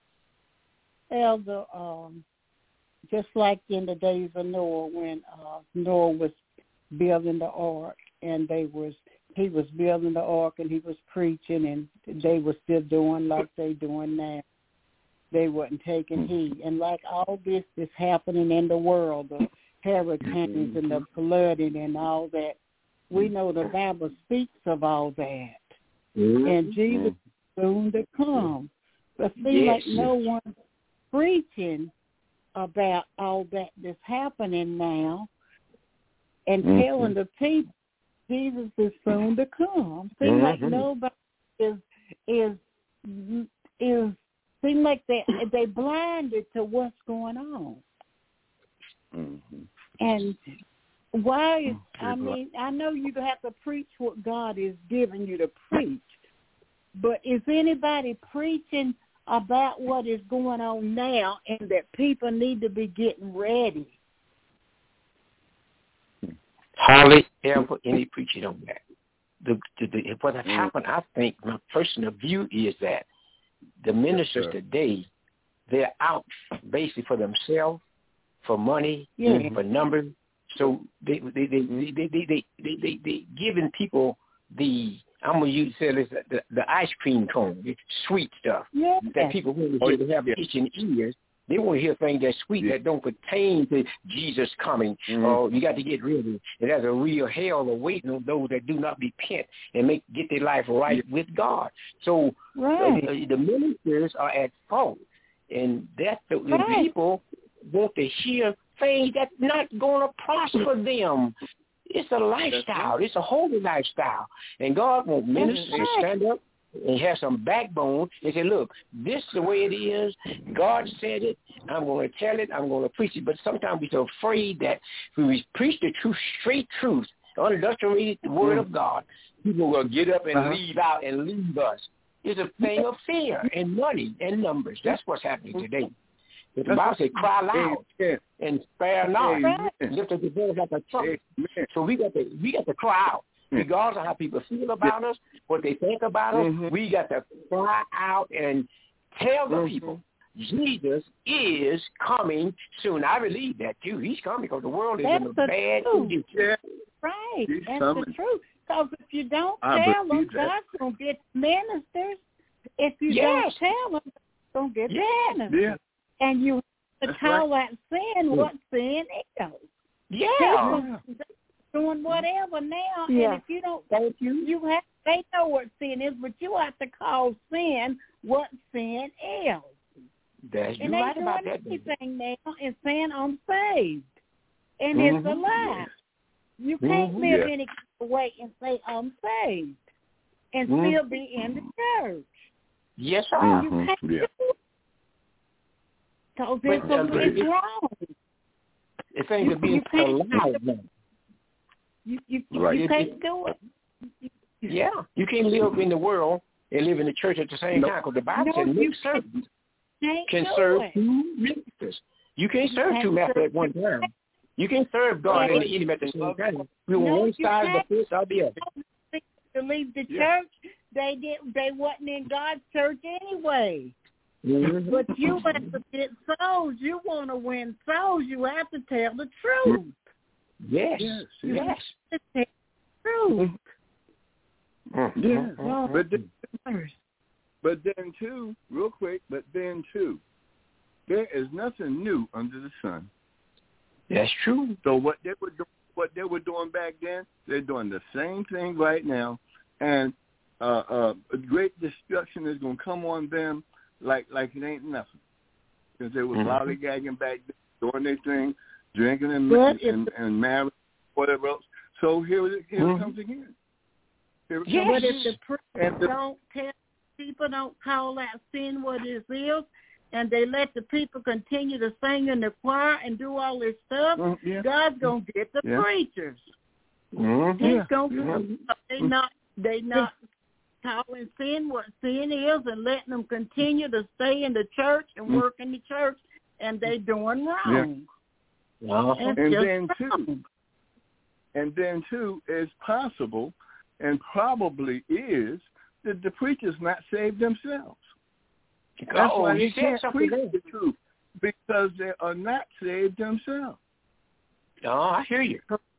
Elder, um, just like in the days of Noah, when uh, Noah was building the ark, and they was he was building the ark, and he was preaching, and they were still doing like they doing now. They wasn't taking heed, and like all this is happening in the world, the hurricanes and the flooding and all that. We know the Bible speaks of all that, and Jesus is soon to come. But it seems yes. like no one's preaching about all that that's happening now and mm-hmm. telling the people Jesus is soon to come. Seems mm-hmm. like nobody is is is seem like they they blinded to what's going on. Mm-hmm. And why is I mean I know you have to preach what God is giving you to preach, but is anybody preaching about what is going on now and that people need to be getting ready? Hardly ever any preaching on that. The, the, the, what has happened, I think, my personal view is that the ministers yes, today, they're out basically for themselves, for money, yeah. for numbers. So they they they they they they they, they, they, they giving people the I'm gonna use say this the, the ice cream cone, the sweet stuff yeah. that people want to hear to have itching ears. They want to hear things that's sweet yeah. that don't pertain to Jesus coming. Mm-hmm. Oh, you got to get ready. And there's a real hell awaiting on those that do not repent and make get their life right yeah. with God. So right. uh, the ministers are at fault, and that the, the right. people want to hear things that's not going to prosper them. It's a lifestyle. It's a holy lifestyle, and God wants ministers to stand up and have some backbone and say, look, this is the way it is. God said it. I'm going to tell it. I'm going to preach it. But sometimes we're so afraid that when we preach the truth, straight truth, unadulterated the word of God, people will get up and uh-huh. leave out and leave us. is a thing of fear and money and numbers. That's what's happening today. The Bible says, cry loud and spare not. Lift up your voice like a trumpet. So we got to we got to cry out. Regardless of how people feel about us, what they think about us, mm-hmm. we got to cry out and tell the mm-hmm. people Jesus is coming soon. I believe that too. He's coming because the world is That's in a bad condition. Right. He's That's coming. the truth. Because if you don't I tell them, that. God's going to get ministers. If you yes. don't tell them, God's going to get yes. ministers. Yeah. And you have to tell right. that sin what sin is. Yeah. People doing whatever now, Yeah. and if you don't, Thank you. you have, they know what sin is, but you have to call sin what sin is. That's And you right they about doing that. anything now and saying I'm saved. And mm-hmm. it's a lie. You Mm-hmm. can't live Yeah. any way and say I'm saved and mm-hmm. still be in the church. Yes, sir. You Mm-hmm. can't Yeah. do it. Because But, it's, um, it's it- wrong. It ain't You- to be you can't- allowed now. You, you, Right. you It- can't it- do it. Yeah. You can't live in the world and live in the church at the same No. time because the Bible No, says you mixed servants Can't can do serve it. two masters. You can't serve can't two masters serve at one time. You can't serve God and the enemy at the same time. You're on No, one you side of can't. the fence or the other. To leave the Yeah. church, they did. They wasn't in God's church anyway. Mm-hmm. But you have to get souls. You want to win souls. You have to tell the truth. Yes. Yes. You Yes. have to tell the truth. Yeah. No. But then, but then too, real quick, but then too, there is nothing new under the sun. That's true. So what they were do- what they were doing back then, they're doing the same thing right now, and uh, uh, a great destruction is going to come on them like like it ain't nothing, because they were Mm-hmm. lollygagging back then, doing their thing, drinking and But and, and marrying, whatever else. So here it here Mm-hmm. it comes again. Here it Yes. comes But again. if the priest And the- don't tell people, don't call that sin what it is, and they let the people continue to sing in the choir and do all this stuff, Mm, yeah. God's gonna get the Yeah. preachers. Mm-hmm. He's Yeah. gonna Yeah. they not they not calling sin what sin is and letting them continue to stay in the church and Mm. work in the church, and they doing wrong. Uh-huh. It's And just then wrong. too, and then too, it's possible, and probably is, that the preachers not saved themselves. That's oh, why you they said can't something preach there. the truth, because they are not saved themselves. Oh, I hear you.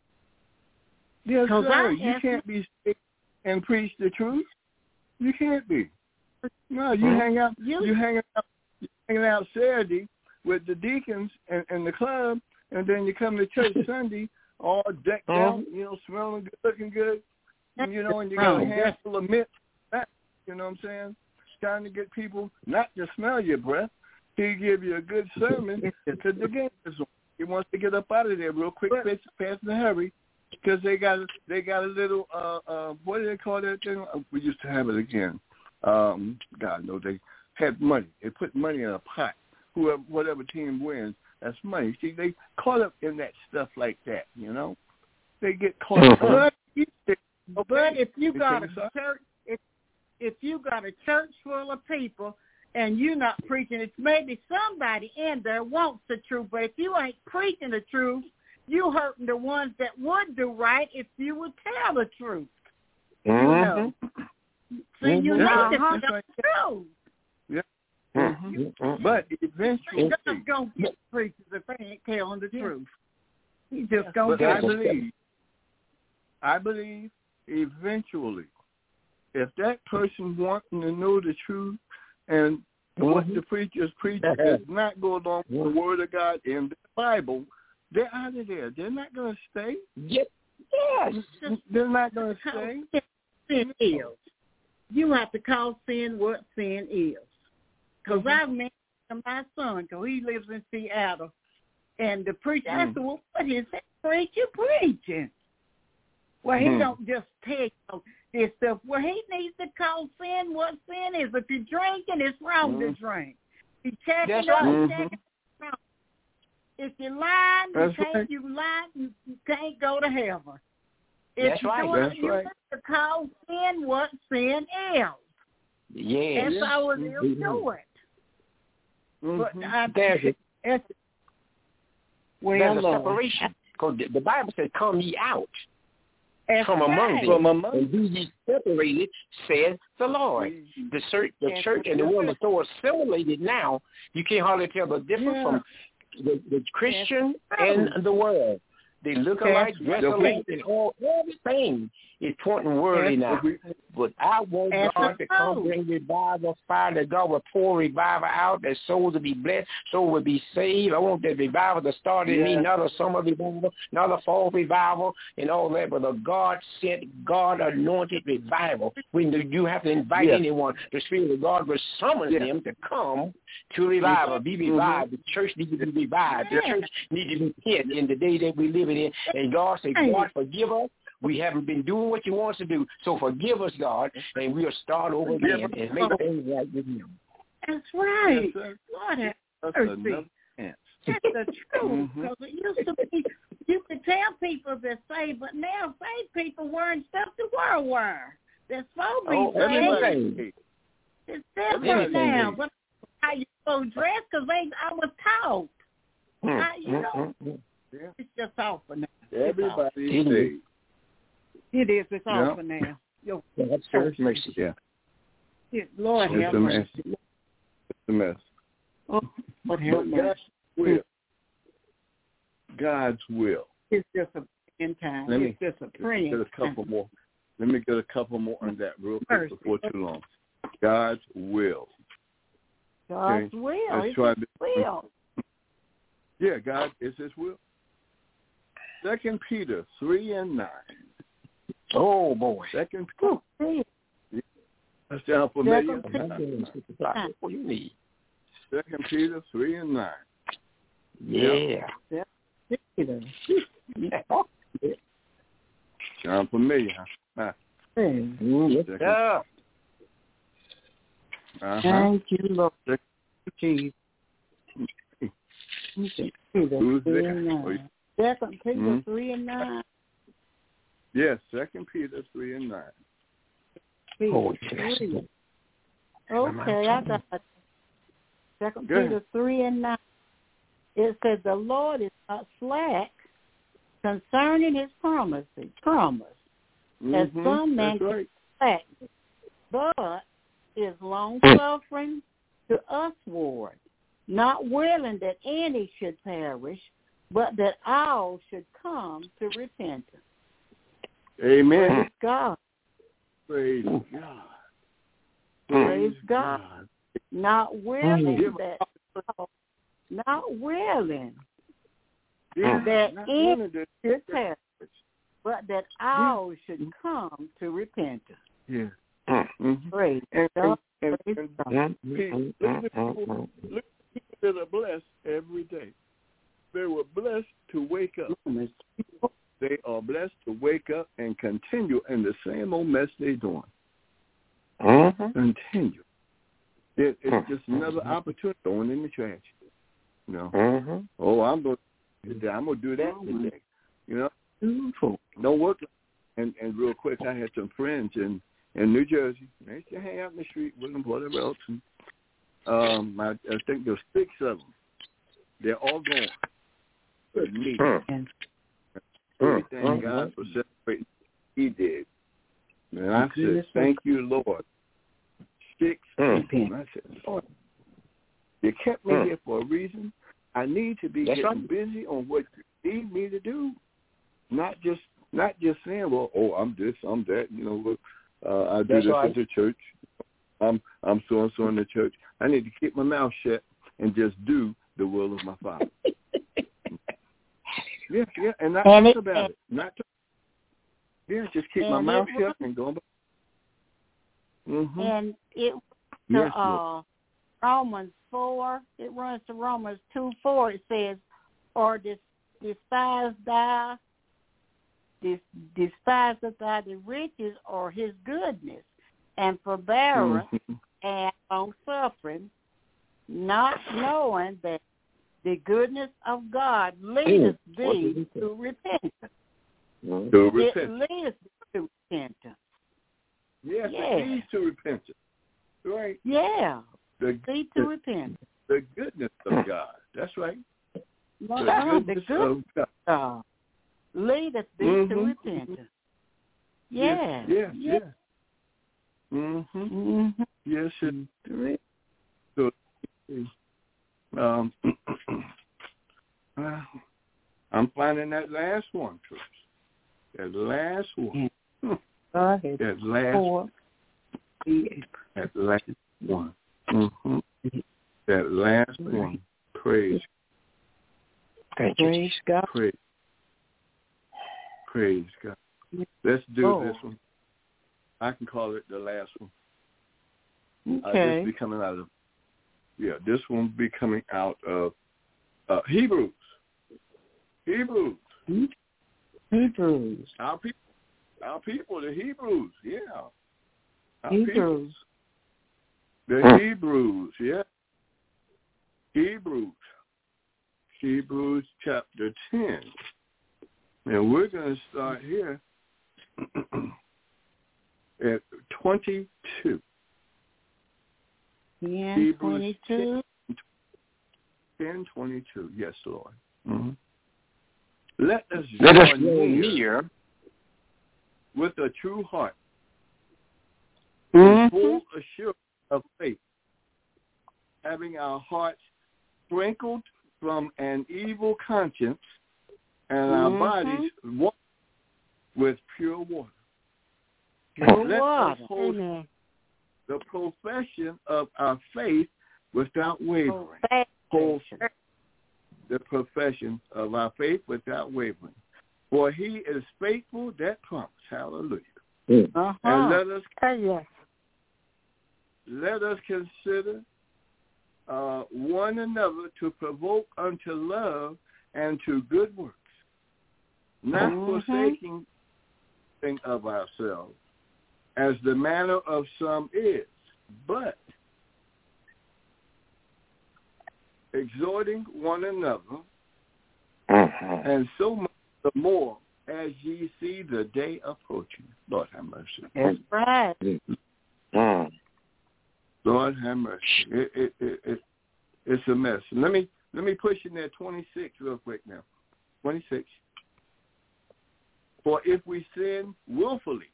Yes, 'Cause sir. I You asked- can't be saved and preach the truth. You can't be. No, you Huh? hang out. You- You hang out. You hanging out Saturday with the deacons and, and the club, and then you come to church Sunday all decked Uh-huh. out, you know, smelling good, looking good, and, you know, and you got a Wrong. handful of mint. You know what I'm saying? It's trying to get people not to smell your breath. He give you a good sermon to the game. He wants to get up out of there real quick, fast, fast and hurry, because they got they got a little uh uh what do they call that thing? Uh, We used to have it again. Um, God knows they had money. They put money in a pot. Whoever, whatever team wins, that's money. See, they caught up in that stuff like that. You know, they get caught up. But, Okay. but if you They got take a us out. church, if if you got a church full of people and you're not preaching, it's maybe somebody in there wants the truth. But if you ain't preaching the truth, you hurting the ones that would do right if you would tell the truth. Mm-hmm. You know. See, you Mhm. need Yeah, to that's tell right. the truth. Mm-hmm. But eventually, God's gonna get preachers if they ain't telling the truth. He's just gonna but get I believe, I believe eventually, if that person wanting to know the truth and what the preachers preach does not go along with the Word of God in the Bible, they're out of there. They're not going to stay. Yes. Yes. They're not going to stay. Sin is. You have to call sin what sin is. Because Mm-hmm. I've mentioned my son, because he lives in Seattle, and the preacher, I Mm. said, well, what is that preacher preaching? Well, he Mm. don't just tell you this stuff. Well, he needs to call sin what sin is. If you're drinking, it's wrong Mm. to drink. If you're checking That's up, right. you're checking up. If you're lying, you That's can't, right. you lie, you, you can't go to heaven. If That's you're right. doing That's it, you right. have to call sin what sin is. Yes. And so I was Mm-hmm. ill it. Mhm. But I, There's a, it's, well, there's a Lord. separation. Because the, the Bible said, come ye out That's from among right. them. From among And be ye separated, says the Lord. The church, the That's church and the right. world are so assimilated now, you can't hardly tell the difference Yeah. from the, the Christian That's right. and the world. They look alike, That's dress right. alike, and all everything is pointing worldly now. But I want That's God to come right. bring revival, fire, that God will pour revival out, that souls will be blessed, souls will be saved. I want that revival to start in me, Yes. not a summer revival, not a fall revival, and all that, but a God-sent, God-anointed revival. When you have to invite Yes. anyone, the Spirit of God will summon Yes. them to come to revival, be revived. The church needs to be revived. The Yes. church needs to be hit in the day that we live in. And God said, God, forgive us. We haven't been doing what you want us to do. So forgive us, God, and we'll start over again and make things right with you. That's right. Yes, sir. Lord have That's mercy. another chance. That's the truth. Mhm. Because it used to be, you could tell people they're saved, but now saved people wearing stuff the world wear. They're supposed to be Oh, saved. everything. It's different Everything. now. But how you supposed to dress? Because I was taught. Mm, I, you mm, know, mm, Yeah. it's just off for now. Everybody It's is saved. It is. It's Yeah. off for now. Yo, mm. God's first mercy. Yeah. it, Lord It's have a mercy. mess. It's a mess. Oh, Lord have But mercy. God's will. God's will. It's just a praying time. Let me It's just a Let me praying get a couple time. more. Let me get a couple more on that real quick Mercy. before too long. God's will. God's Okay. will. Let's It's try His this. will. Yeah, God is His will. Second Peter three and nine. Oh, boy. Second Ooh, Peter. see, That sound familiar? Second What do you need? Second Peter three and nine. Yeah. Peter. Sound familiar, huh? Huh. Mm, Second- yeah. Uh-huh. Thank you, Lord. Second- Jesus. Peter Who's three there? and Oh, nine. Second Peter Mhm. three and nine. Yes, Second Peter three and nine. Peter Oh, yes. three. Okay, I got it. Second Go ahead. Peter three and nine. It says the Lord is not slack concerning His promises. Promise. As Mhm. some men That's right. slack, but is long suffering to usward, not willing that any should perish, but that all should come to repentance. Amen. Praise God. Praise God. Praise God. Not willing Mm. that, not willing Yeah, that not any one of the- should perish, but that all should come to repentance. Yeah. Mm. Mhm. Praise And, God. and, Praise and, God. and Pete, look at the people, look at the people that are blessed every day. They were blessed to wake up. They are blessed to wake up and continue in the same old mess they're doing. Mm-hmm. Continue. It, it's just another opportunity thrown in the trash. You know. Mm-hmm. Oh, I'm going. To, I'm going to do that today. You know. Beautiful. Don't work. And and real quick, I had some friends in, in New Jersey. They used to hang out in the street with them, whatever else. And, um, I, I think there were six of them. They're all gone. Good meeting. Mm. Everything Mm. God was celebrating, He did. And I said, thank you, Lord. Six Mm. people. I said, Lord, you kept me Mm. here for a reason. I need to be That's getting right. busy on what you need me to do. Not just not just saying, well, oh, I'm this, I'm that. You know, uh, I do That's this right. at the church. I'm I'm so and so in the church. I need to keep my mouth shut and just do the will of my Father. yeah, yeah, and not And talk it- about it. Not talk. Yeah, just keep my and mouth it shut and go. Mm-hmm. And it to Yes, uh, Romans four, it runs to Romans two four. It says, "Or dis, despise thou, dis, despiseth thou the riches or His goodness, and forbearance Mm-hmm. and long suffering, not knowing that the goodness of God leadeth Mm. What did he thee say? to repentance. Mm. To It repent. leads to repentance." Yes, Yeah. it leads to repentance. right. Yeah. The, Lead to the, repentance. The goodness of God. That's right. The Uh, goodness the good of God. God. Lead us thee Mm-hmm. to repentance. Yeah. Yeah, yeah. Yeah. yeah. Mm-hmm. Mm-hmm. Yes, it so, um, uh, I'm finding that last one, Chris. That last one. Go ahead. That last Four. That last one. Mm-hmm. That last one. Praise. Thank you. Praise God. Praise. Praise God. Let's do Oh. this one. I can call it the last one. Okay. Uh, this will be coming out of, yeah, this one will be coming out of uh, Hebrews. Hebrews. Hebrews. Our people, our people, the Hebrews, yeah. Our Hebrews. people. The Hebrews, yeah. Hebrews. Hebrews chapter ten. And we're going to start here at twenty-two. ten twenty-two. ten twenty-two. Yes, Lord. Mm-hmm. Let us Let us join join near near with a true heart, Mm-hmm. full assurance of faith, having our hearts sprinkled from an evil conscience and our Mm-hmm. bodies washed with pure water. Pure Let water. us hold Amen. the profession of our faith without wavering. Hold the profession of our faith without wavering. For he is faithful that promise. Hallelujah. Uh-huh. And let us Oh, yes. let us consider uh, one another to provoke unto love and to good works, not Mhm. forsaking thing of ourselves, as the manner of some is, but exhorting one another, Mm-hmm. and so much the more as ye see the day approaching. Lord have mercy. That's right. Mm. Lord have mercy. It, it, it, it, it's a mess. Let me let me push in there twenty-six real quick now. twenty-six. For if we sin willfully,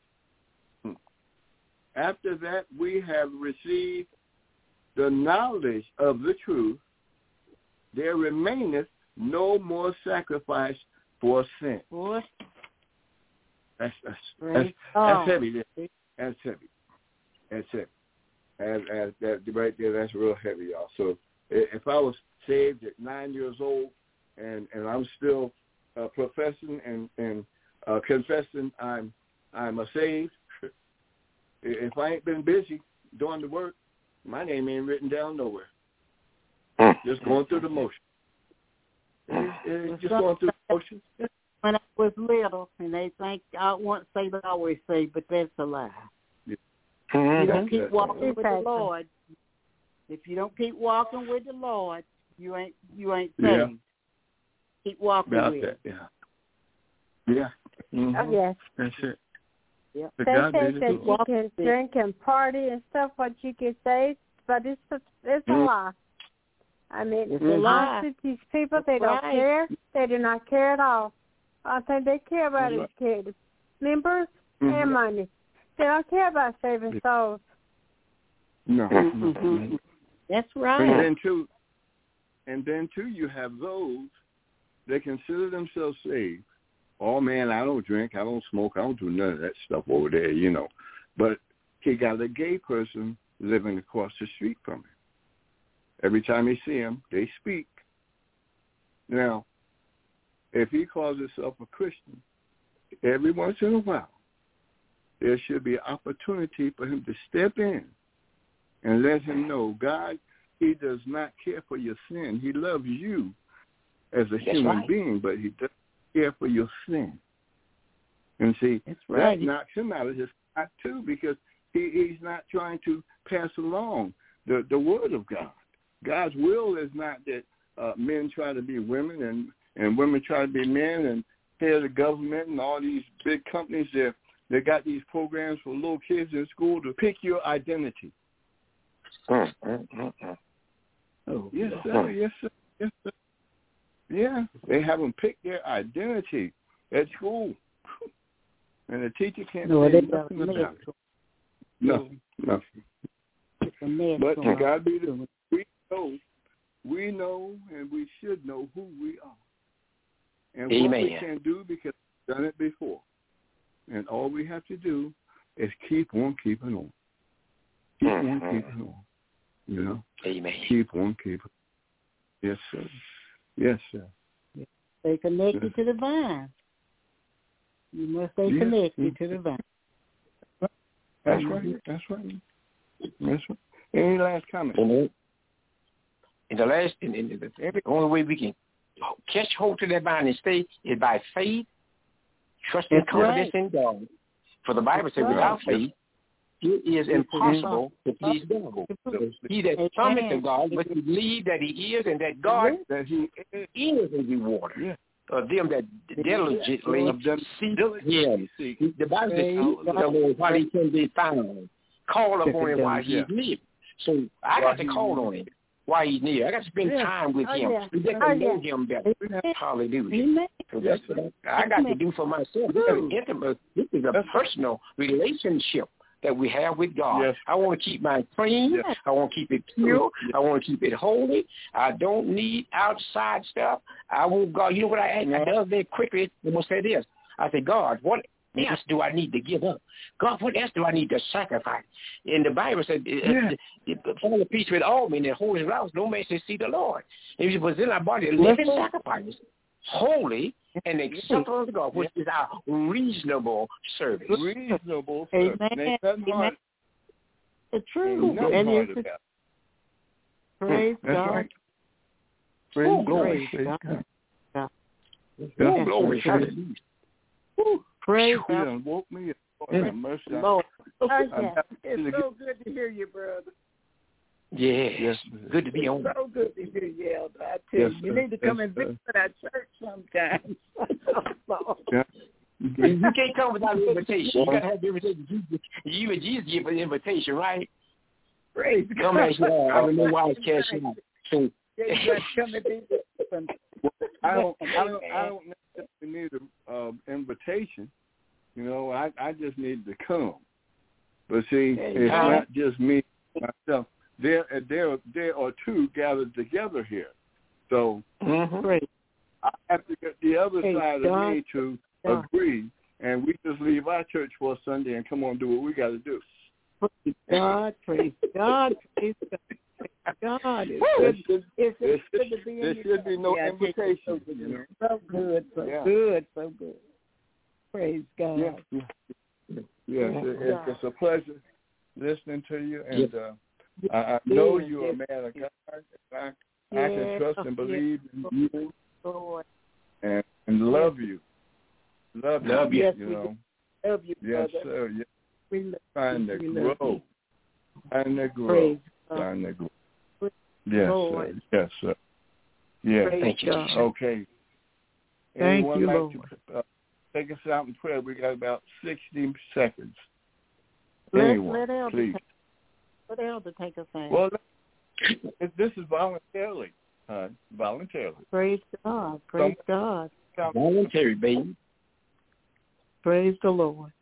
after that we have received the knowledge of the truth, there remaineth no more sacrifice for sin. What? That's that's Praise that's, God. that's heavy. There. That's heavy. That's heavy. And, and that right there, that's real heavy, y'all. So if I was saved at nine years old and, and I'm still uh, professing and, and uh, confessing I'm I'm a saved, if I ain't been busy doing the work, my name ain't written down nowhere. Just going through the motion. It's, it's just going through the motion. When I was little, and they think I won't say that I always say, but that's a lie. Mm-hmm. You don't keep walking with the Exactly. Lord. If you don't keep walking with the Lord, you ain't you ain't saved. Yeah. Keep walking About with that, it. yeah. Yeah. Mm-hmm. Oh, yes. That's it. Yep. But They God say made it that good. you can drink and party and stuff, what you can say, but it's a, it's a Mm. lie. I mean, It's a lie. honestly, these people, they That's don't right. care. They do not care at all. I think they care about That's these kids, members, Mhm. and money. They don't care about saving souls. No. Mhm. That's And right. then too, and then too, you have those that consider themselves saved. Oh man, I don't drink, I don't smoke, I don't do none of that stuff over there, you know. But he got a gay person living across the street from him. Every time they see him, they speak. Now, if he calls himself a Christian, every once in a while, there should be an opportunity for him to step in and let him know, God, he does not care for your sin. He loves you as a That's human right. being, but he doesn't care for your sin. And see, That's right. that knocks him out of his spot too, because he, he's not trying to pass along the, the word of God. God's will is not that uh, men try to be women and, and women try to be men, and head of the government and all these big companies that they got these programs for little kids in school to pick your identity. Mm, mm, mm, mm. Oh, yes, sir. Yes, sir. Yes, sir. Yeah, they haven't picked their identity at school, and the teacher can't no, say they nothing about it. it. Nothing, nothing. But to God be the we know, we know, and we should know who we are, and Amen. what we can do because we've done it before, and all we have to do is keep on keeping on, keep mm-hmm. on keeping on. You know, Amen. Keep on keeping. Yes, sir. Yes, sir. Stay connected yes. to the vine. You must stay yes. connected to the vine. That's right. That's right. That's right. Any last comment? In the last, in, in the, the only way we can catch hold to that vine and stay is by faith, trusting and confidence right. in God. For the Bible says, right. without faith, it is impossible to please God. So he that cometh to God, but believe that he is and that God that he is a rewarder yeah. of them that diligently seek him. The Bible says, the Lord, while he can be found, call upon him while he's near. So I got to call on him while he's near. I got to spend time with him. We get to know him better. Hallelujah. So that's what I got to do for myself. This is intimate. This is a personal relationship that we have with God. Yes. I want to keep mine clean. Yes. I want to keep it pure. I want to keep it holy. I don't need outside stuff. I want God. You know what I asked? I done very quickly. I'm going to say this. I said, God, what else do I need to give up? God, what else do I need to sacrifice? And the Bible said, yeah. "Follow the peace with all men, and holy house, no man shall see the Lord." And if you present our body a living sacrifice, holy and acceptable unto God, which is our reasonable service. Reasonable service. Amen. Amen. The truth. And it's praise God. Right. Praise oh, glory. Praise God. God. Oh, glory. Hallelujah. Praise God. God. You woke me up. Mm. Mercy. Lord. Oh, yeah. It's so good to hear you, brother. Yeah, yes, good to be on. It's so good to hear you, Elder. I tell yes, you, you need to come yes, and visit our church sometime. yeah. You can't come without an invitation. You got to have the invitation. You and Jesus give an invitation, right? Praise come God. As you are. I don't know why it's cashing out. So, yeah, you got to come and visit. I don't, I don't, I don't necessarily need an uh, invitation. You know, I, I just need to come. But see, yeah, it's yeah. not just me, myself. There, there, there are two gathered together here. So mm-hmm. I have to get the other hey, side God. of me to God. agree, and we just leave our church for Sunday and come on and do what we got to do. Praise God, praise God, praise God. It's there good, should, it's there good should, to be there in should be no yeah, invitation. So good, so good, so yeah. good, so good. Praise God. Yeah, yeah. Yes, it, it, it's a pleasure listening to you, and yes. uh, I, I know yes, you're yes. a man of God. I, yes. I can trust and believe yes. in you Lord. and, and love you. Love, love you, you. you know. Love you, yes, brother. sir. Yes. We love Trying to we grow. Trying to grow. Praise Trying to grow. Praise Yes, Lord. sir. Yes, sir. Yes. Praise Thank you. God. Okay. Thank Anyone you, like Lord. to uh, take us out in prayer? We got about sixty seconds. Let, Anyone, let Elder please. Take, let Elder take us in. Well, this is voluntarily. Uh, voluntarily. Praise God. Praise Some, God. Voluntary, baby. Praise the Lord.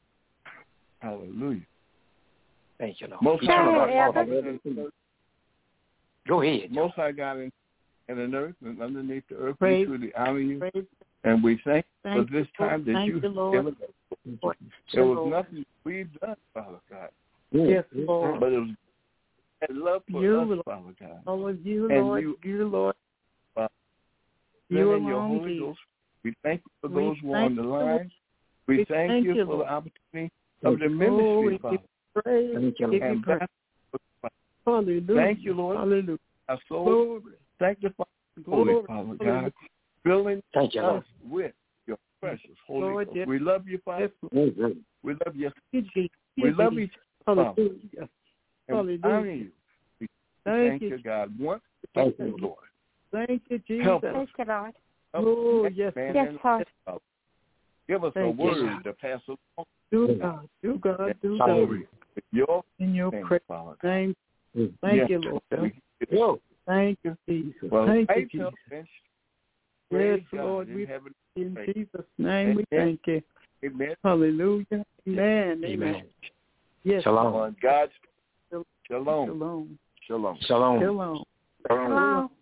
Hallelujah. Thank you, Lord. Most High God. Go ahead. Most High God in, in the earth and underneath the earth, praise, we truly honor you. Praise, and we thank you thank for this time that thank you have Lord. given us. There was Lord. nothing we've done, Father God. Yes, Lord. But it was that love for you, us, Lord. Father God. Oh, you, and Lord. You, you Lord. Uh, you in your Holy Jesus. Ghost. We thank you for we those who are on the line. We, we thank, thank you, you for Lord. the opportunity of the ministry, oh, Father. Praise. Thank you, Give and praise. Hallelujah. Thank you, Lord. Hallelujah. Our soul Glory. sanctify Glory. Holy, Father God. Filling Thank you, Lord. us with your precious Holy Lord, Ghost. yes. We love you, Father. Yes. We love you. We We love each other. Hallelujah. And Hallelujah. we honor you. We thank, thank you, you, God. Once thank you, Lord. Thank you, Jesus. Help us. Thank you, Lord. Oh, yes. Yes, Lord. Give us Thank a you. word to pass along. Do God. Do God. Do Glory. God. Your In your name, praise. Father. Name. Thank Yeah. you, Lord. Yo. Thank you, Jesus. Well, thank you, faith Jesus. helps, and Yes, praise Lord, God we in heaven. in Faith. Jesus' name we Amen. thank you. Amen. Hallelujah. Amen. Amen. Amen. Yes. Shalom. On God's Shalom. shalom. Shalom. Shalom. Shalom. Shalom. Shalom.